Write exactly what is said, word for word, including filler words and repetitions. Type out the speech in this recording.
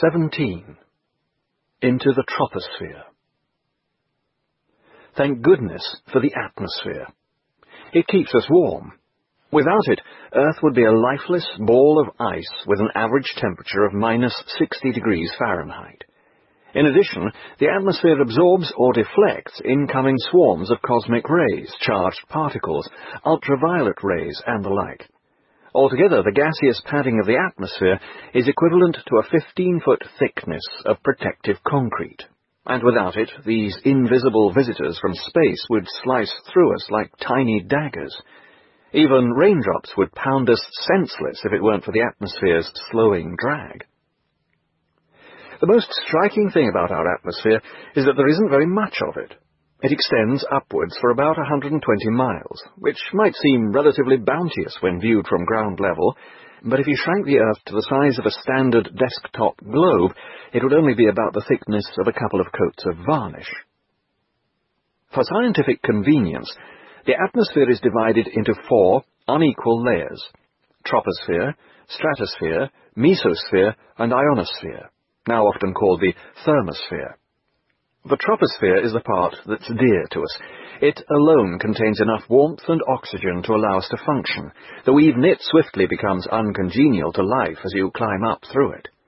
seventeen. Into the troposphere. Thank goodness for the atmosphere. It keeps us warm. Without it, Earth would be a lifeless ball of ice with an average temperature of minus sixty degrees Fahrenheit. In addition, the atmosphere absorbs or deflects incoming swarms of cosmic rays, charged particles, ultraviolet rays, and the like. Altogether, the gaseous padding of the atmosphere is equivalent to a fifteen-foot thickness of protective concrete. And without it, these invisible visitors from space would slice through us like tiny daggers. Even raindrops would pound us senseless if it weren't for the atmosphere's slowing drag. The most striking thing about our atmosphere is that there isn't very much of it. It extends upwards for about one hundred twenty miles, which might seem relatively bounteous when viewed from ground level, but if you shrank the Earth to the size of a standard desktop globe, it would only be about the thickness of a couple of coats of varnish. For scientific convenience, the atmosphere is divided into four unequal layers: troposphere, stratosphere, mesosphere, and ionosphere, now often called the thermosphere. The troposphere is the part that's dear to us. It alone contains enough warmth and oxygen to allow us to function, though even it swiftly becomes uncongenial to life as you climb up through it.